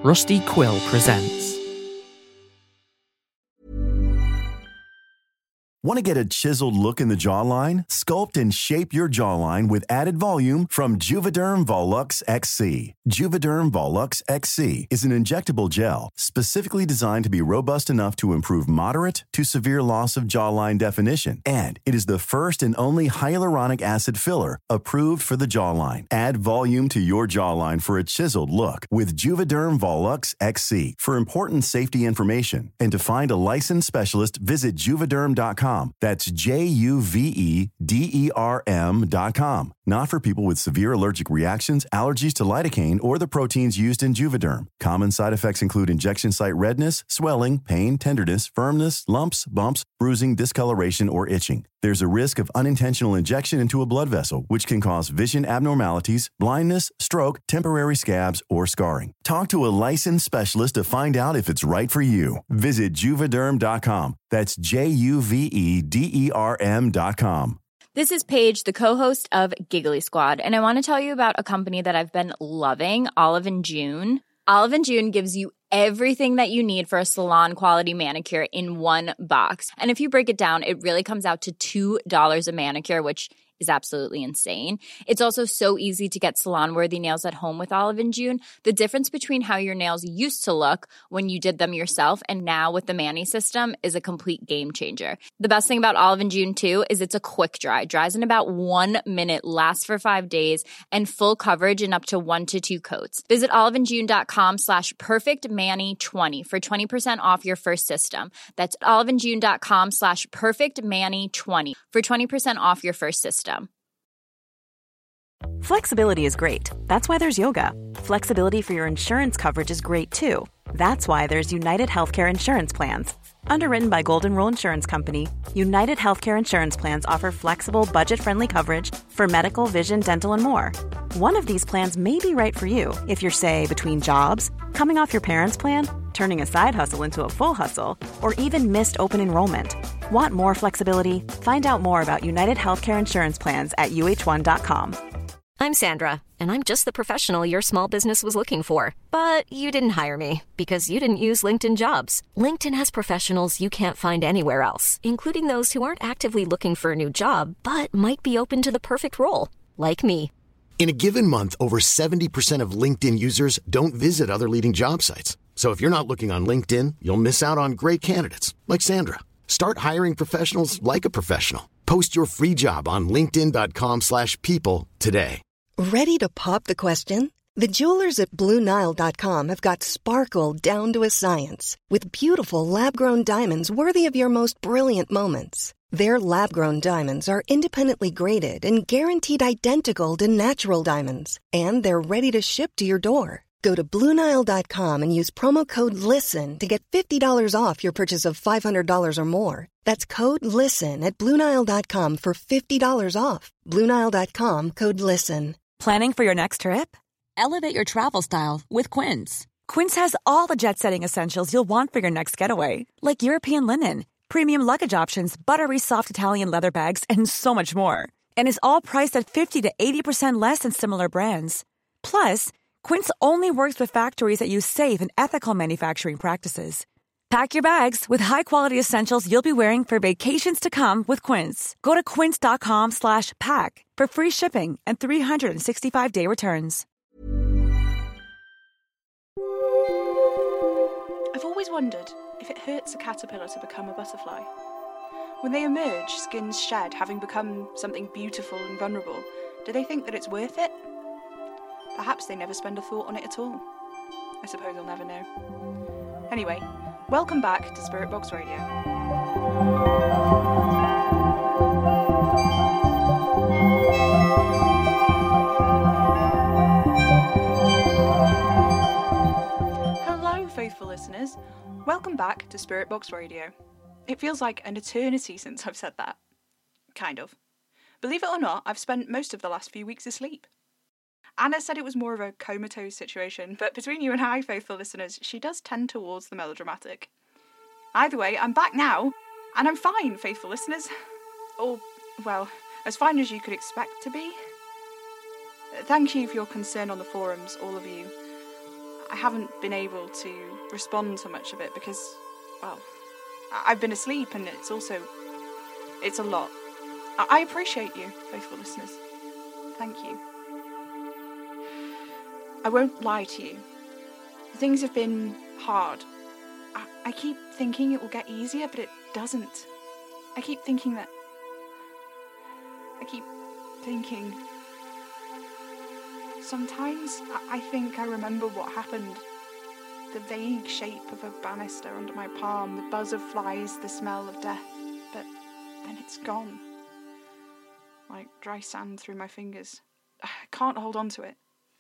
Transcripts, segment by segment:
Rusty Quill presents. Want to get a chiseled look in the jawline? Sculpt and shape your jawline with added volume from Juvederm Volux XC. Juvederm Volux XC is an injectable gel specifically designed to be robust enough to improve moderate to severe loss of jawline definition. And it is the first and only hyaluronic acid filler approved for the jawline. Add volume to your jawline for a chiseled look with Juvederm Volux XC. For important safety information and to find a licensed specialist, visit juvederm.com. That's JUVEDERM.com. Not for people with severe allergic reactions, allergies to lidocaine, or the proteins used in Juvederm. Common side effects include injection site redness, swelling, pain, tenderness, firmness, lumps, bumps, bruising, discoloration, or itching. There's a risk of unintentional injection into a blood vessel, which can cause vision abnormalities, blindness, stroke, temporary scabs, or scarring. Talk to a licensed specialist to find out if it's right for you. Visit Juvederm.com. That's JUVEDERM.com. This is Paige, the co-host of Giggly Squad, and I want to tell you about a company that I've been loving, Olive & June. Olive & June gives you everything that you need for a salon-quality manicure in one box. And if you break it down, it really comes out to $2 a manicure, which is absolutely insane. It's also so easy to get salon-worthy nails at home with Olive & June. The difference between how your nails used to look when you did them yourself and now with the Mani system is a complete game changer. The best thing about Olive & June, too, is it's a quick dry. Dries in about 1 minute, lasts for 5 days, and full coverage in up to 1 to 2 coats. Visit oliveandjune.com/perfectmani20 for 20% off your first system. That's oliveandjune.com/perfectmani20 for 20% off your first system. Flexibility is great. That's why there's yoga. Flexibility for your insurance coverage is great too. That's why there's United Healthcare Insurance Plans. Underwritten by Golden Rule Insurance Company, United Healthcare Insurance Plans offer flexible, budget-friendly coverage for medical, vision, dental, and more. One of these plans may be right for you if you're, say, between jobs, coming off your parents' plan, turning a side hustle into a full hustle, or even missed open enrollment. Want more flexibility? Find out more about United Healthcare Insurance Plans at uh1.com. I'm Sandra, and I'm just the professional your small business was looking for. But you didn't hire me because you didn't use LinkedIn Jobs. LinkedIn has professionals you can't find anywhere else, including those who aren't actively looking for a new job, but might be open to the perfect role, like me. In a given month, over 70% of LinkedIn users don't visit other leading job sites. So if you're not looking on LinkedIn, you'll miss out on great candidates like Sandra. Start hiring professionals like a professional. Post your free job on linkedin.com/people today. Ready to pop the question? The jewelers at BlueNile.com have got sparkle down to a science with beautiful lab-grown diamonds worthy of your most brilliant moments. Their lab-grown diamonds are independently graded and guaranteed identical to natural diamonds, and they're ready to ship to your door. Go to BlueNile.com and use promo code LISTEN to get $50 off your purchase of $500 or more. That's code LISTEN at BlueNile.com for $50 off. BlueNile.com, code LISTEN. Planning for your next trip? Elevate your travel style with Quince. Quince has all the jet-setting essentials you'll want for your next getaway, like European linen, premium luggage options, buttery soft Italian leather bags, and so much more. And is all priced at 50 to 80% less than similar brands. Plus, Quince only works with factories that use safe and ethical manufacturing practices. Pack your bags with high-quality essentials you'll be wearing for vacations to come with Quince. Go to quince.com/pack for free shipping and 365-day returns. I've always wondered if it hurts a caterpillar to become a butterfly. When they emerge, skins shed, having become something beautiful and vulnerable, do they think that it's worth it? Perhaps they never spend a thought on it at all. I suppose I'll never know. Anyway, welcome back to Spirit Box Radio. Hello, faithful listeners. Welcome back to Spirit Box Radio. It feels like an eternity since I've said that. Kind of. Believe it or not, I've spent most of the last few weeks asleep. Anna said it was more of a comatose situation, but between you and I, faithful listeners, she does tend towards the melodramatic. Either way, I'm back now, and I'm fine, faithful listeners. Or, well, as fine as you could expect to be. Thank you for your concern on the forums, all of you. I haven't been able to respond to much of it because, well, I've been asleep and it's a lot. I appreciate you, faithful listeners. Thank you. I won't lie to you. Things have been hard. I keep thinking it will get easier, but it doesn't. I keep thinking. Sometimes I think I remember what happened. The vague shape of a banister under my palm, the buzz of flies, the smell of death. But then it's gone. Like dry sand through my fingers. I can't hold on to it.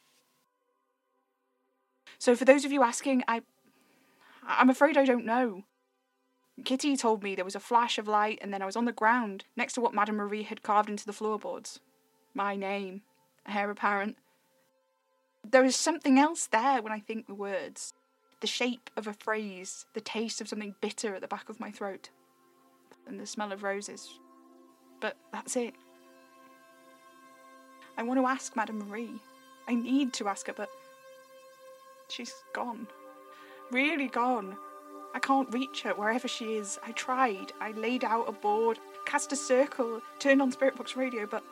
So for those of you asking, I'm afraid I don't know. Kitty told me there was a flash of light and then I was on the ground next to what Madame Marie had carved into the floorboards. My name, heir apparent. There is something else there when I think the words. The shape of a phrase, the taste of something bitter at the back of my throat. And the smell of roses. But that's it. I want to ask Madame Marie. I need to ask her, but she's gone. Really gone. I can't reach her wherever she is. I tried. I laid out a board, cast a circle, turned on Spirit Box Radio, but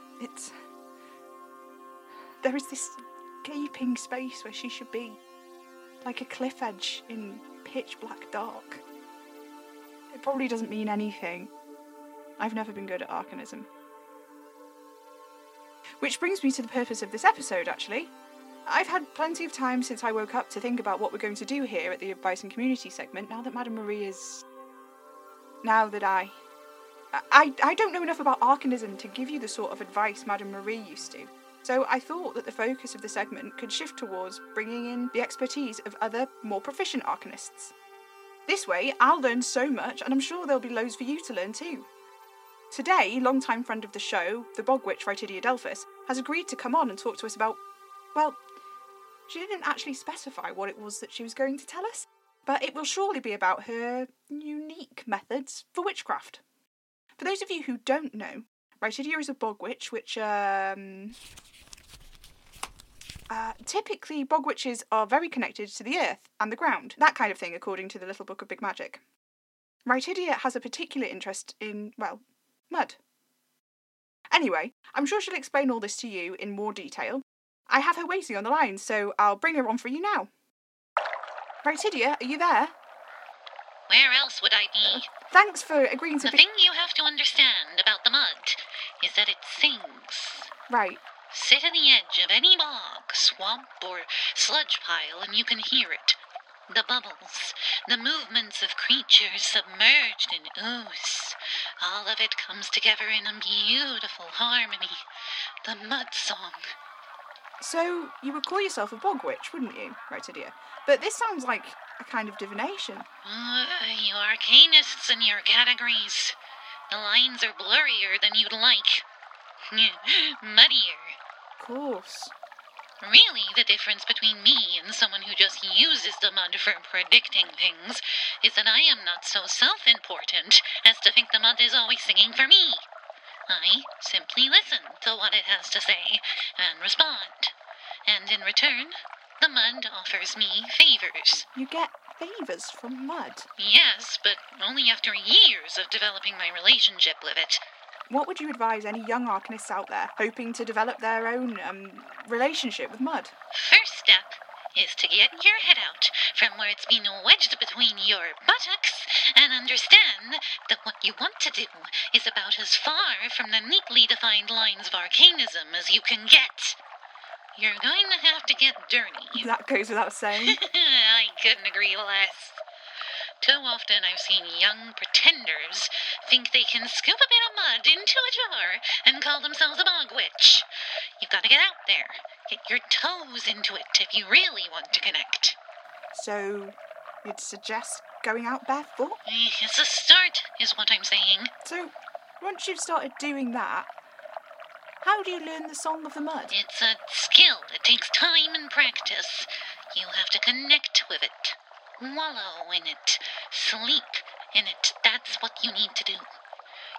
there is this gaping space where she should be. Like a cliff edge in pitch black dark. It probably doesn't mean anything. I've never been good at arcanism. Which brings me to the purpose of this episode, actually. I've had plenty of time since I woke up to think about what we're going to do here at the Advice and Community segment, now that Madame Marie is... Now that I don't know enough about arcanism to give you the sort of advice Madame Marie used to. So I thought that the focus of the segment could shift towards bringing in the expertise of other, more proficient arcanists. This way, I'll learn so much, and I'm sure there'll be loads for you to learn too. Today, longtime friend of the show, the bog witch Rytidia Delphus, has agreed to come on and talk to us about, well, she didn't actually specify what it was that she was going to tell us, but it will surely be about her unique methods for witchcraft. For those of you who don't know, Rytidia is a bog witch, which, typically bog witches are very connected to the earth and the ground, that kind of thing according to the Little Book of Big Magic. Rytidia has a particular interest in, well, mud. Anyway, I'm sure she'll explain all this to you in more detail. I have her waiting on the line, so I'll bring her on for you now. Rytidia, are you there? Where else would I be? Thanks for agreeing to The thing you have to understand about the mud is that it sings. Right. Sit on the edge of any bog, swamp, or sludge pile and you can hear it. The bubbles, the movements of creatures submerged in ooze. All of it comes together in a beautiful harmony. The mud song. So, you would call yourself a bog witch, wouldn't you, Rytidia? But this sounds like a kind of divination. You arcanists and your categories. The lines are blurrier than you'd like. Muddier. Of course. Really, the difference between me and someone who just uses the mud for predicting things is that I am not so self-important as to think the mud is always singing for me. I simply listen to what it has to say and respond. And in return, the mud offers me favors. You get favors from mud? Yes, but only after years of developing my relationship with it. What would you advise any young arcanists out there hoping to develop their own relationship with mud? First step is to get your head out from where it's been wedged between your buttocks and understand that what you want to do is about as far from the neatly defined lines of arcanism as you can get. You're going to have to get dirty. That goes without saying. I couldn't agree less. Too often I've seen young pretenders think they can scoop a bit of mud into a jar and call themselves a bog witch. You've got to get out there. Get your toes into it if you really want to connect. So, you'd suggest going out barefoot? It's a start, is what I'm saying. So, once you've started doing that, how do you learn the Song of the Mud? It's a skill that takes time and practice. You have to connect with it. Wallow in it. Sleep in it. That's what you need to do.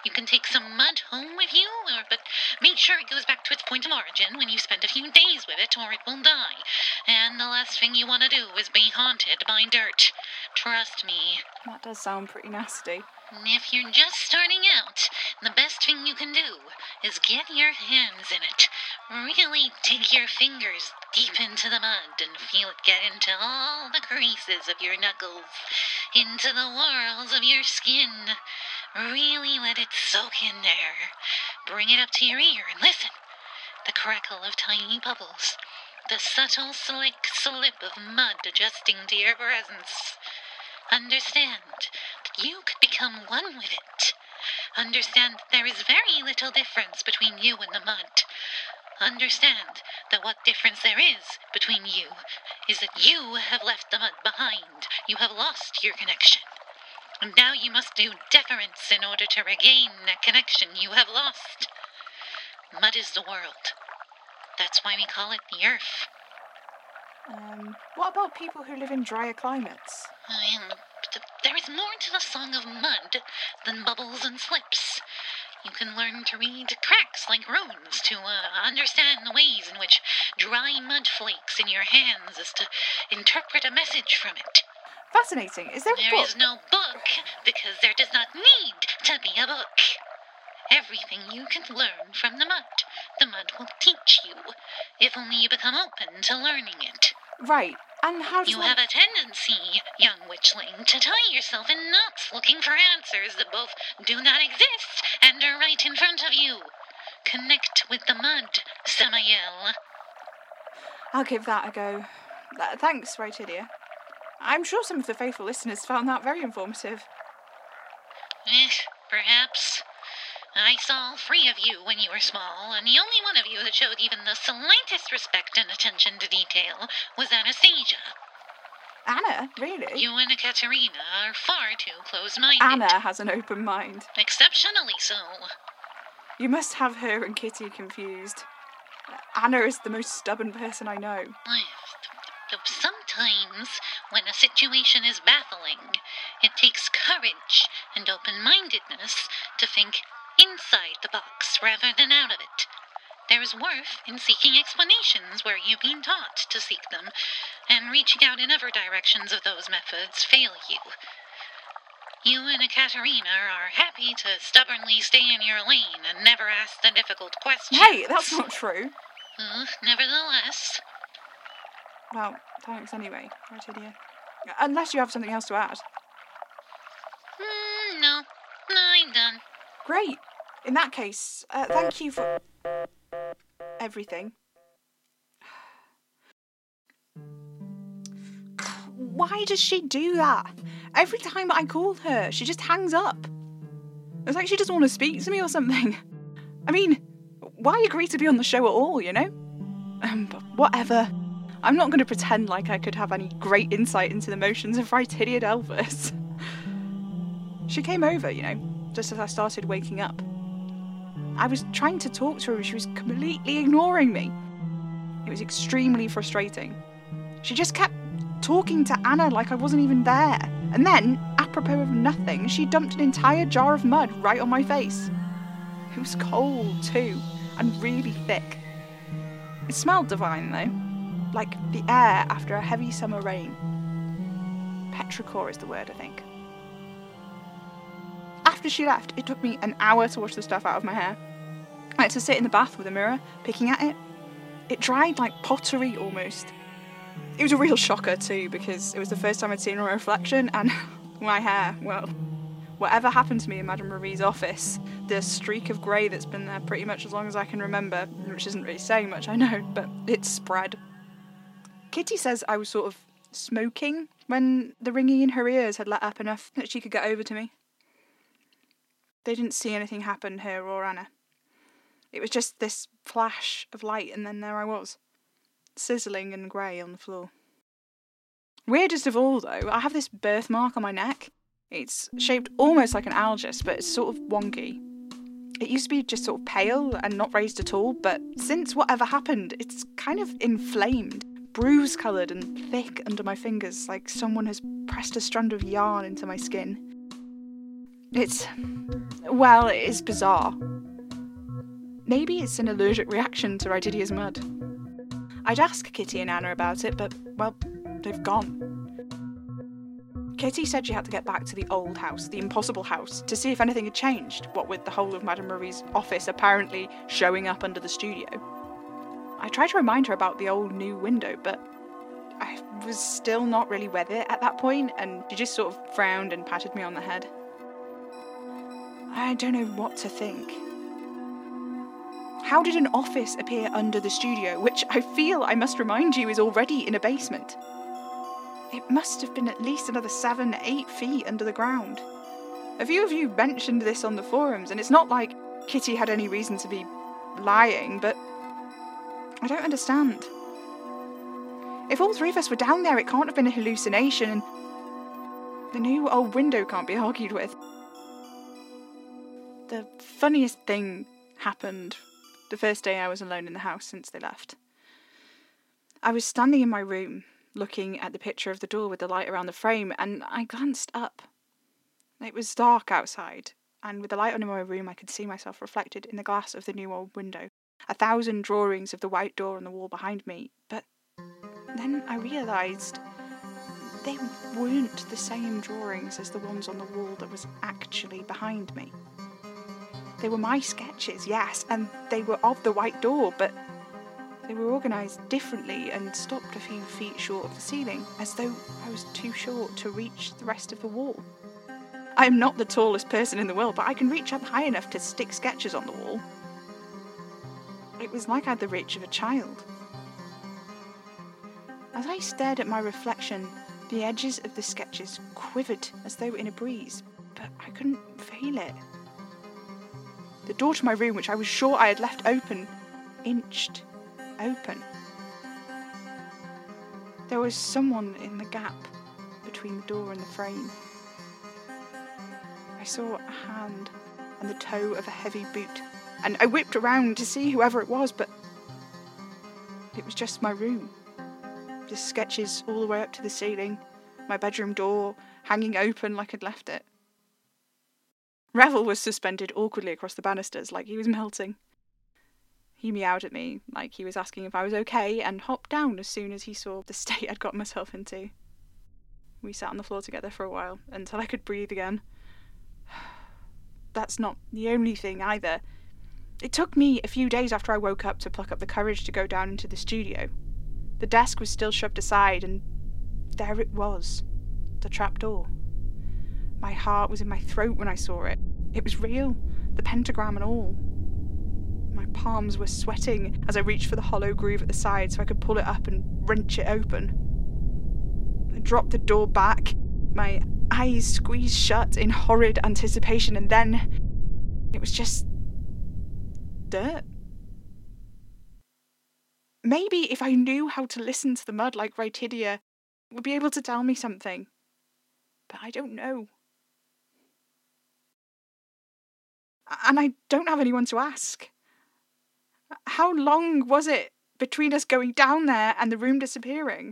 You can take some mud home with you, but make sure it goes back to its point of origin when you spend a few days with it, or it will die. And the last thing you want to do is be haunted by dirt. Trust me. That does sound pretty nasty. If you're just starting out, the best thing you can do is get your hands in it. Really dig your fingers deep into the mud and feel it get into all the creases of your knuckles, into the whorls of your skin. Really let it soak in there. Bring it up to your ear and listen. The crackle of tiny bubbles. The subtle slick slip of mud adjusting to your presence. Understand that you could become one with it. Understand that there is very little difference between you and the mud. Understand that what difference there is between you is that you have left the mud behind. You have lost your connection. And now you must do deference in order to regain that connection you have lost. Mud is the world. That's why we call it the earth. What about people who live in drier climates? There is more to the song of mud than bubbles and slips. You can learn to read cracks like runes to understand the ways in which dry mud flakes in your hands is to interpret a message from it. Fascinating. Is there a book? There is no book because there does not need to be a book. Everything you can learn from the mud will teach you, if only you become open to learning it. Right, and how does You have a tendency, young witchling, to tie yourself in knots looking for answers that both do not exist and are right in front of you. Connect with the mud, Samael. I'll give that a go. Thanks, Rytidia. I'm sure some of the faithful listeners found that very informative. Perhaps. I saw 3 of you when you were small, and the only one of you that showed even the slightest respect and attention to detail was Anastasia. Anna? Really? You and Ekaterina are far too close-minded. Anna has an open mind. Exceptionally so. You must have her and Kitty confused. Anna is the most stubborn person I know. Sometimes, when a situation is baffling, it takes courage and open-mindedness to think inside the box rather than out of it. There is worth in seeking explanations where you've been taught to seek them, and reaching out in other directions of those methods fail you. You and Ekaterina are happy to stubbornly stay in your lane and never ask the difficult questions. Hey, that's not true. Nevertheless. Well, thanks anyway, Rytidia. Unless you have something else to add. No, I'm done. Great. In that case, thank you for everything. Why does she do that? Every time I call her, she just hangs up. It's like she doesn't want to speak to me or something. I mean, why agree to be on the show at all, you know? But whatever. I'm not going to pretend like I could have any great insight into the motions of Rytidia Delphus. She came over, you know, just as I started waking up. I was trying to talk to her and she was completely ignoring me. It was extremely frustrating. She just kept talking to Anna like I wasn't even there. And then, apropos of nothing, she dumped an entire jar of mud right on my face. It was cold too, and really thick. It smelled divine though, like the air after a heavy summer rain. Petrichor is the word, I think. After she left, it took me an hour to wash the stuff out of my hair. I had to sit in the bath with a mirror, picking at it. It dried like pottery almost. It was a real shocker too, because it was the first time I'd seen a reflection, and my hair, well, whatever happened to me in Madame Marie's office, the streak of grey that's been there pretty much as long as I can remember, which isn't really saying much, I know, but it spread. Kitty says I was sort of smoking when the ringing in her ears had let up enough that she could get over to me. They didn't see anything happen, her or Anna. It was just this flash of light, and then there I was, sizzling and grey on the floor. Weirdest of all, though, I have this birthmark on my neck. It's shaped almost like an algus, but it's sort of wonky. It used to be just sort of pale and not raised at all, but since whatever happened, it's kind of inflamed, bruise-coloured and thick under my fingers, like someone has pressed a strand of yarn into my skin. It's bizarre. Maybe it's an allergic reaction to Rydidia's mud. I'd ask Kitty and Anna about it, but, well, they've gone. Kitty said she had to get back to the old house, the impossible house, to see if anything had changed, what with the whole of Madame Marie's office apparently showing up under the studio. I tried to remind her about the old new window, but I was still not really with it at that point, and she just sort of frowned and patted me on the head. I don't know what to think. How did an office appear under the studio, which I feel I must remind you is already in a basement? It must have been at least another 7-8 feet under the ground. A few of you mentioned this on the forums, and it's not like Kitty had any reason to be lying, but I don't understand. If all three of us were down there, it can't have been a hallucination, and the new old window can't be argued with. The funniest thing happened the first day I was alone in the house since they left. I was standing in my room, looking at the picture of the door with the light around the frame, and I glanced up. It was dark outside, and with the light on in my room I could see myself reflected in the glass of the new old window. 1,000 drawings of the white door on the wall behind me, but then I realised they weren't the same drawings as the ones on the wall that was actually behind me. They were my sketches, yes, and they were of the white door, but they were organised differently and stopped a few feet short of the ceiling, as though I was too short to reach the rest of the wall. I am not the tallest person in the world, but I can reach up high enough to stick sketches on the wall. It was like I had the reach of a child. As I stared at my reflection, the edges of the sketches quivered as though in a breeze, but I couldn't feel it. The door to my room, which I was sure I had left open, inched open. There was someone in the gap between the door and the frame. I saw a hand and the toe of a heavy boot, and I whipped around to see whoever it was, but it was just my room. The sketches all the way up to the ceiling, my bedroom door hanging open like I'd left it. Revel was suspended awkwardly across the banisters like he was melting. He meowed at me like he was asking if I was okay and hopped down as soon as he saw the state I'd got myself into. We sat on the floor together for a while until I could breathe again. That's not the only thing either. It took me a few days after I woke up to pluck up the courage to go down into the studio. The desk was still shoved aside, and there it was, the trapdoor. My heart was in my throat when I saw it. It was real, the pentagram and all. My palms were sweating as I reached for the hollow groove at the side so I could pull it up and wrench it open. I dropped the door back, my eyes squeezed shut in horrid anticipation, and then it was just dirt. Maybe if I knew how to listen to the mud like Rydidia, it would be able to tell me something. But I don't know. And I don't have anyone to ask. How long was it between us going down there and the room disappearing?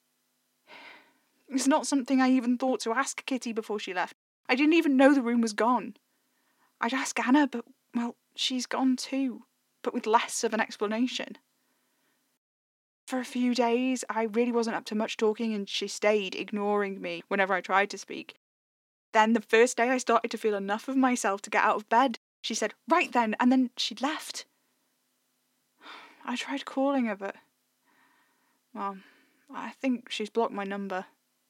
It's not something I even thought to ask Kitty before she left. I didn't even know the room was gone. I'd ask Anna, but, well, she's gone too, but with less of an explanation. For a few days, I really wasn't up to much talking, and she stayed, ignoring me whenever I tried to speak. Then the first day I started to feel enough of myself to get out of bed. She said, right then, and then she'd left. I tried calling her, but, well, I think she's blocked my number.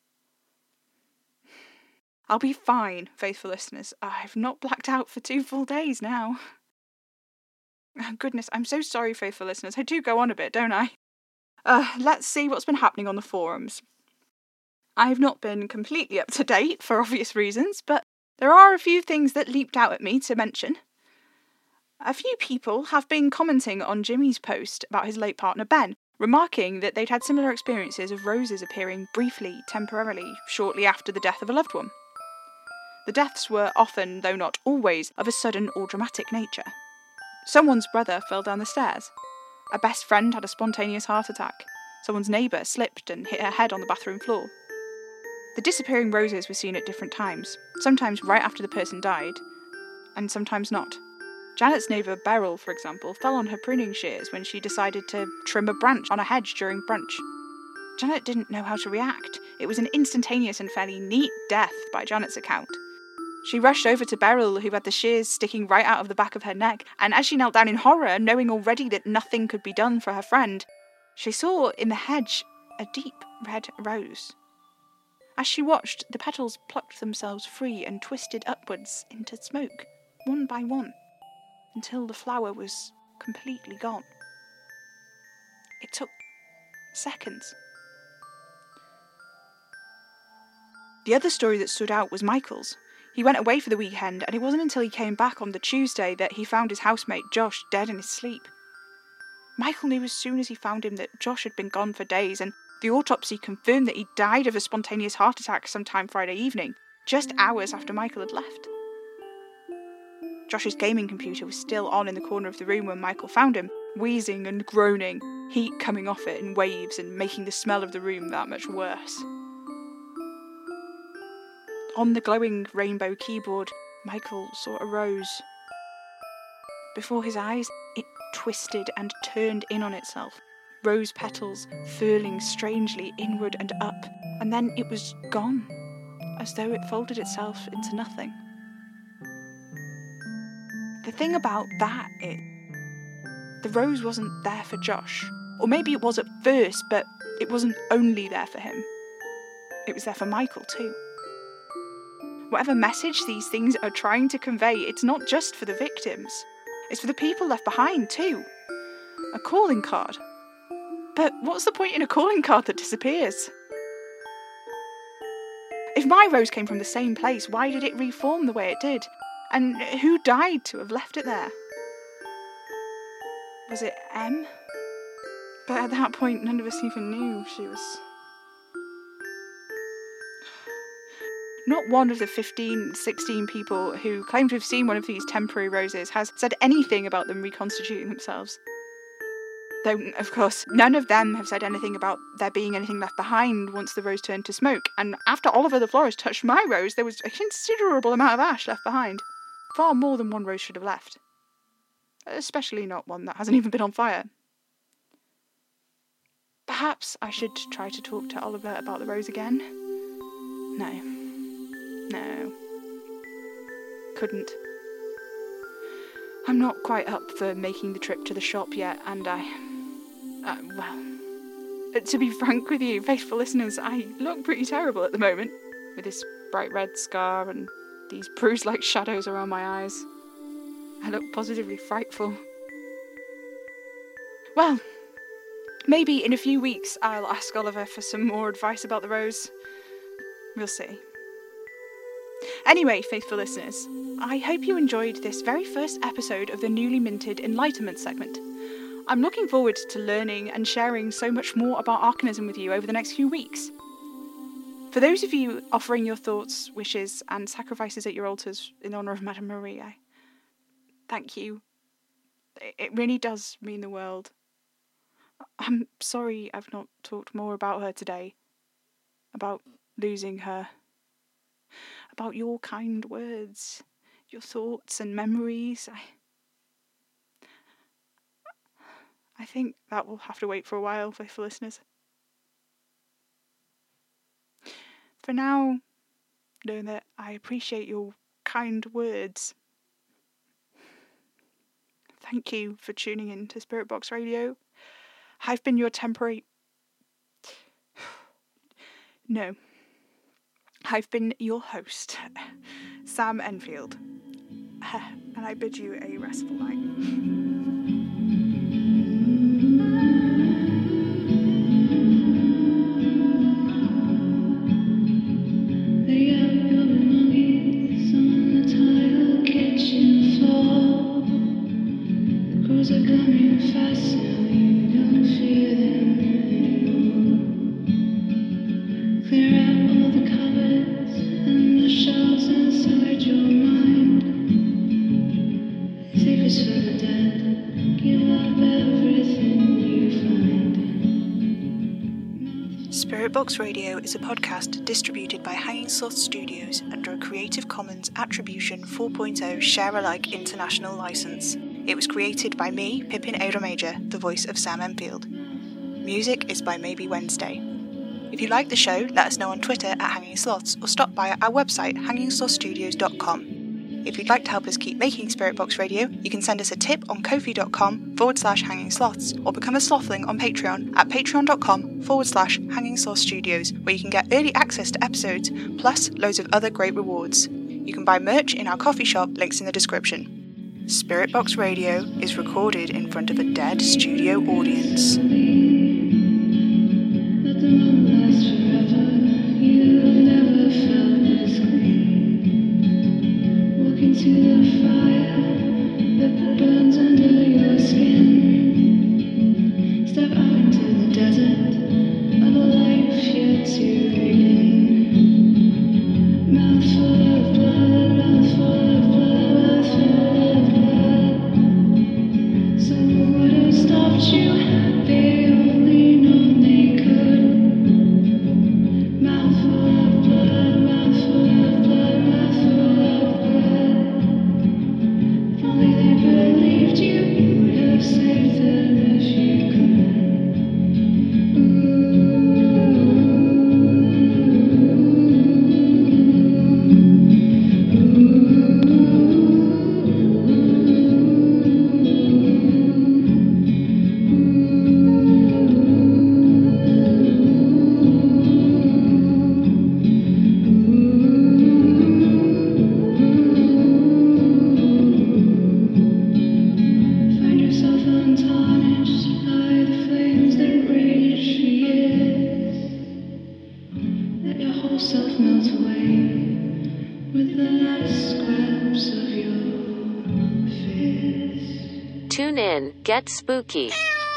I'll be fine, faithful listeners. I've not blacked out for 2 full days now. Oh, goodness, I'm so sorry, faithful listeners. I do go on a bit, don't I? Let's see what's been happening on the forums. I've not been completely up to date for obvious reasons, but there are a few things that leaped out at me to mention. A few people have been commenting on Jimmy's post about his late partner Ben, remarking that they'd had similar experiences of roses appearing briefly, temporarily, shortly after the death of a loved one. The deaths were often, though not always, of a sudden or dramatic nature. Someone's brother fell down the stairs. A best friend had a spontaneous heart attack. Someone's neighbour slipped and hit her head on the bathroom floor. The disappearing roses were seen at different times, sometimes right after the person died, and sometimes not. Janet's neighbour Beryl, for example, fell on her pruning shears when she decided to trim a branch on a hedge during brunch. Janet didn't know how to react. It was an instantaneous and fairly neat death by Janet's account. She rushed over to Beryl, who had the shears sticking right out of the back of her neck, and as she knelt down in horror, knowing already that nothing could be done for her friend, she saw in the hedge a deep red rose. As she watched, the petals plucked themselves free and twisted upwards into smoke, one by one, until the flower was completely gone. It took seconds. The other story that stood out was Michael's. He went away for the weekend, and it wasn't until he came back on the Tuesday that he found his housemate Josh dead in his sleep. Michael knew as soon as he found him that Josh had been gone for days, and the autopsy confirmed that he died of a spontaneous heart attack sometime Friday evening, just hours after Michael had left. Josh's gaming computer was still on in the corner of the room when Michael found him, wheezing and groaning, heat coming off it in waves and making the smell of the room that much worse. On the glowing rainbow keyboard, Michael saw a rose. Before his eyes, it twisted and turned in on itself, rose petals furling strangely inward and up, and then it was gone, as though it folded itself into nothing. The thing about that is, the rose wasn't there for Josh. Or maybe it was at first, but it wasn't only there for him. It was there for Michael too. Whatever message these things are trying to convey, it's not just for the victims. It's for the people left behind too. A calling card. But what's the point in a calling card that disappears? If my rose came from the same place, why did it reform the way it did? And who died to have left it there? Was it Em? But at that point, none of us even knew she was... Not one of the 15, 16 people who claim to have seen one of these temporary roses has said anything about them reconstituting themselves. Though, of course, none of them have said anything about there being anything left behind once the rose turned to smoke, and after Oliver the florist touched my rose, there was a considerable amount of ash left behind. Far more than one rose should have left. Especially not one that hasn't even been on fire. Perhaps I should try to talk to Oliver about the rose again. No. Couldn't. I'm not quite up for making the trip to the shop yet, and to be frank with you, faithful listeners, I look pretty terrible at the moment, with this bright red scar and these bruise-like shadows around my eyes. I look positively frightful. Well, maybe in a few weeks I'll ask Oliver for some more advice about the rose. We'll see. Anyway, faithful listeners, I hope you enjoyed this very first episode of the newly minted Enlightenment segment. I'm looking forward to learning and sharing so much more about Arcanism with you over the next few weeks. For those of you offering your thoughts, wishes, and sacrifices at your altars in honour of Madame Marie, thank you. It really does mean the world. I'm sorry I've not talked more about her today. About losing her. About your kind words, your thoughts and memories. I think that will have to wait for a while, faithful listeners. For now, know that I appreciate your kind words. Thank you for tuning in to Spirit Box Radio. I've been your temporary... No. I've been your host, Sam Enfield, and I bid you a restful night. Spirit Box Radio is a podcast distributed by Hanging Sloth Studios under a Creative Commons Attribution 4.0 Share-alike international license. It was created by me, Pippin Aeromajor, the voice of Sam Enfield. Music is by Maybe Wednesday. If you like the show, let us know on Twitter at Hanging Sloths or stop by our website hangingslothstudios.com. If you'd like to help us keep making Spirit Box Radio, you can send us a tip on ko-fi.com/Hanging Sloths or become a Slothling on Patreon at patreon.com/Hanging Sloth Studios, where you can get early access to episodes, plus loads of other great rewards. You can buy merch in our coffee shop, links in the description. Spirit Box Radio is recorded in front of a dead studio audience. To the fire that burns under your skin. Step out into the desert of a life yet to begin. Mouthful of blood, mouthful of blood, mouthful of blood. So what would have stopped you had they only known they could? Mouthful of blood, mouthful of blood, mouthful of blood. If only they believed you would have saved them if you could. Find yourself untarnished by the flames that rage for years. Let your whole self melt away with the last scraps of your fears. Tune in, get spooky.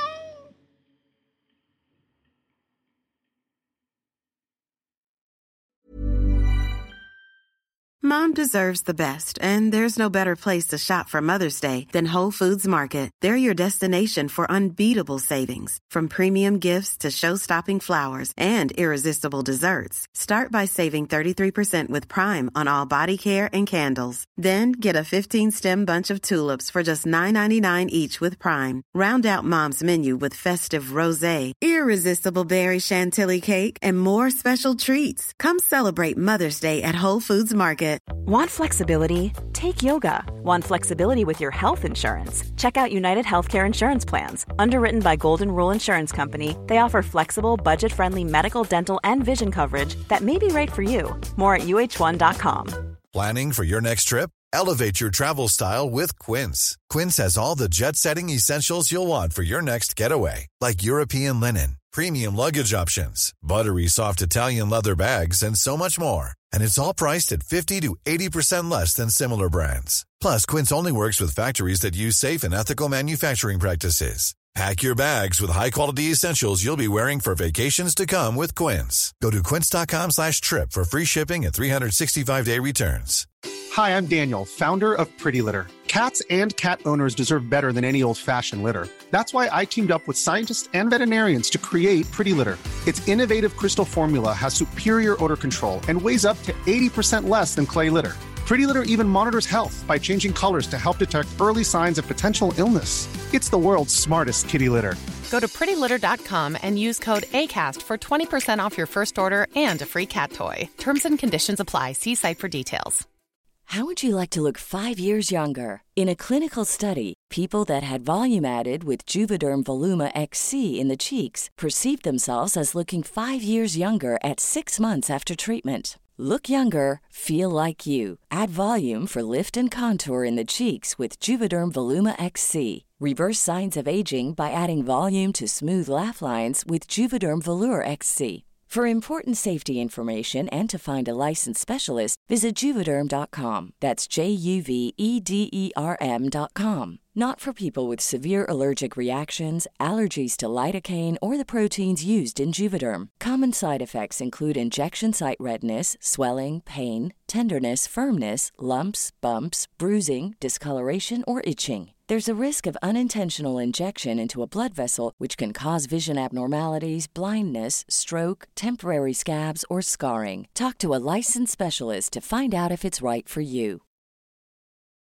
Mom deserves the best, and there's no better place to shop for Mother's Day than Whole Foods Market. They're your destination for unbeatable savings, from premium gifts to show-stopping flowers and irresistible desserts. Start by saving 33% with Prime on all body care and candles. Then get a 15-stem bunch of tulips for just $9.99 each with Prime. Round out Mom's menu with festive rosé, irresistible berry chantilly cake, and more special treats. Come celebrate Mother's Day at Whole Foods Market. Want flexibility? Take yoga. Want flexibility with your health insurance? Check out United Healthcare Insurance Plans. Underwritten by Golden Rule Insurance Company, they offer flexible, budget-friendly medical, dental, and vision coverage that may be right for you. More at uh1.com. Planning for your next trip? Elevate your travel style with Quince. Quince has all the jet-setting essentials you'll want for your next getaway, like European linen, premium luggage options, buttery soft Italian leather bags, and so much more. And it's all priced at 50 to 80% less than similar brands. Plus, Quince only works with factories that use safe and ethical manufacturing practices. Pack your bags with high-quality essentials you'll be wearing for vacations to come with Quince. Go to quince.com/trip for free shipping and 365-day returns. Hi, I'm Daniel, founder of Pretty Litter. Cats and cat owners deserve better than any old-fashioned litter. That's why I teamed up with scientists and veterinarians to create Pretty Litter. Its innovative crystal formula has superior odor control and weighs up to 80% less than clay litter. Pretty Litter even monitors health by changing colors to help detect early signs of potential illness. It's the world's smartest kitty litter. Go to prettylitter.com and use code ACAST for 20% off your first order and a free cat toy. Terms and conditions apply. See site for details. How would you like to look 5 years younger? In a clinical study, people that had volume added with Juvederm Voluma XC in the cheeks perceived themselves as looking 5 years younger at 6 months after treatment. Look younger, feel like you. Add volume for lift and contour in the cheeks with Juvederm Voluma XC. Reverse signs of aging by adding volume to smooth laugh lines with Juvederm Volure XC. For important safety information and to find a licensed specialist, visit Juvederm.com. That's JUVEDERM.com. Not for people with severe allergic reactions, allergies to lidocaine, or the proteins used in Juvederm. Common side effects include injection site redness, swelling, pain, tenderness, firmness, lumps, bumps, bruising, discoloration, or itching. There's a risk of unintentional injection into a blood vessel, which can cause vision abnormalities, blindness, stroke, temporary scabs, or scarring. Talk to a licensed specialist to find out if it's right for you.